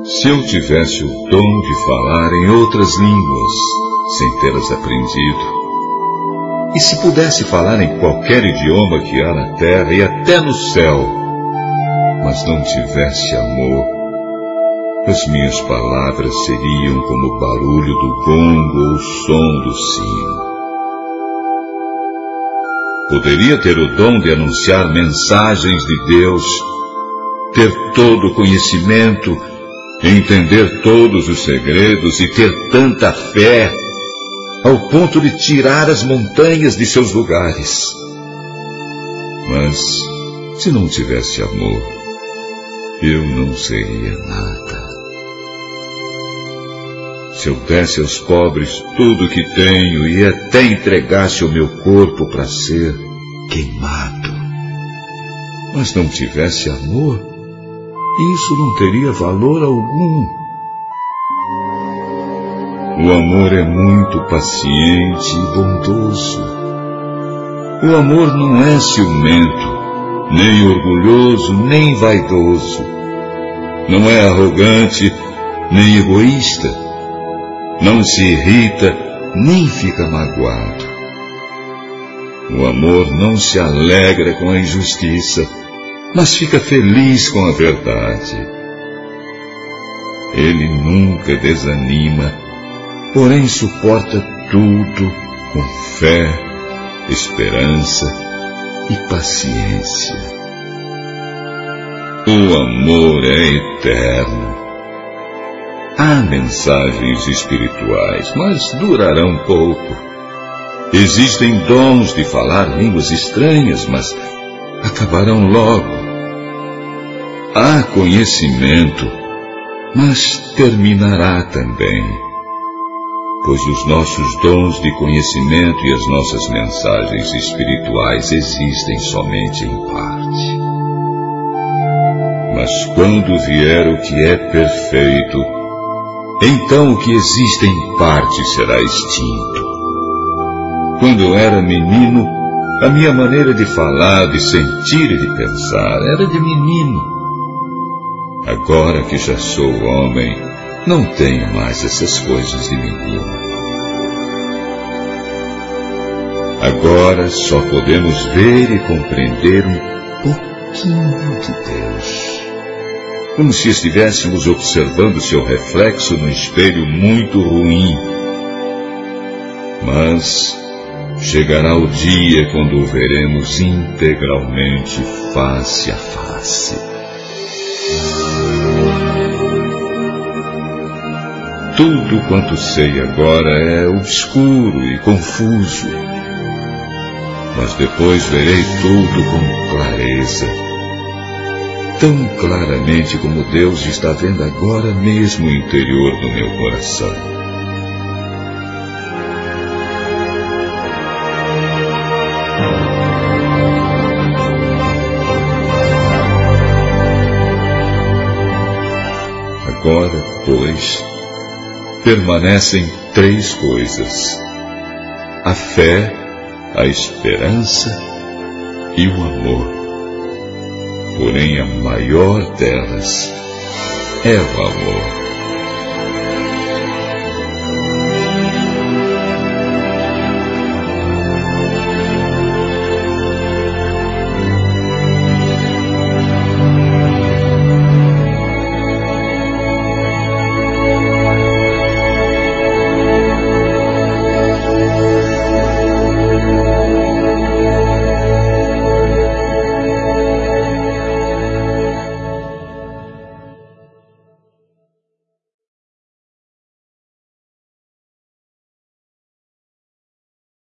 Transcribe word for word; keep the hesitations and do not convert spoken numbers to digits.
Se eu tivesse o dom de falar em outras línguas, sem tê-las aprendido, e se pudesse falar em qualquer idioma que há na terra e até no céu, mas não tivesse amor, as minhas palavras seriam como o barulho do gongo ou o som do sino. Poderia ter o dom de anunciar mensagens de Deus, ter todo o conhecimento, entender todos os segredos e ter tanta fé, ao ponto de tirar as montanhas de seus lugares. Mas, se não tivesse amor, eu não seria nada. Se eu desse aos pobres tudo o que tenho e até entregasse o meu corpo para ser queimado, mas não tivesse amor, isso não teria valor algum. O amor é muito paciente e bondoso. O amor não é ciumento, nem orgulhoso, nem vaidoso. Não é arrogante, nem egoísta. Não se irrita, nem fica magoado. O amor não se alegra com a injustiça, mas fica feliz com a verdade. Ele nunca desanima, porém suporta tudo com fé, esperança e paciência. O amor é eterno. Há mensagens espirituais, mas durarão pouco. Existem dons de falar línguas estranhas, mas acabarão logo. Há conhecimento, mas terminará também. Pois os nossos dons de conhecimento e as nossas mensagens espirituais existem somente em parte. Mas quando vier o que é perfeito, então o que existe em parte será extinto. Quando eu era menino, a minha maneira de falar, de sentir e de pensar era de menino. Agora que já sou homem, não tenho mais essas coisas de menino. Agora só podemos ver e compreender um pouquinho de Deus, como se estivéssemos observando seu reflexo num espelho muito ruim. Mas chegará o dia quando o veremos integralmente, face a face. Tudo quanto sei agora é obscuro e confuso, mas depois verei tudo com clareza, tão claramente como Deus está vendo agora mesmo o interior do meu coração. Agora, pois, permanecem três coisas: a fé, a esperança e o amor. Porém, a maior delas é o amor.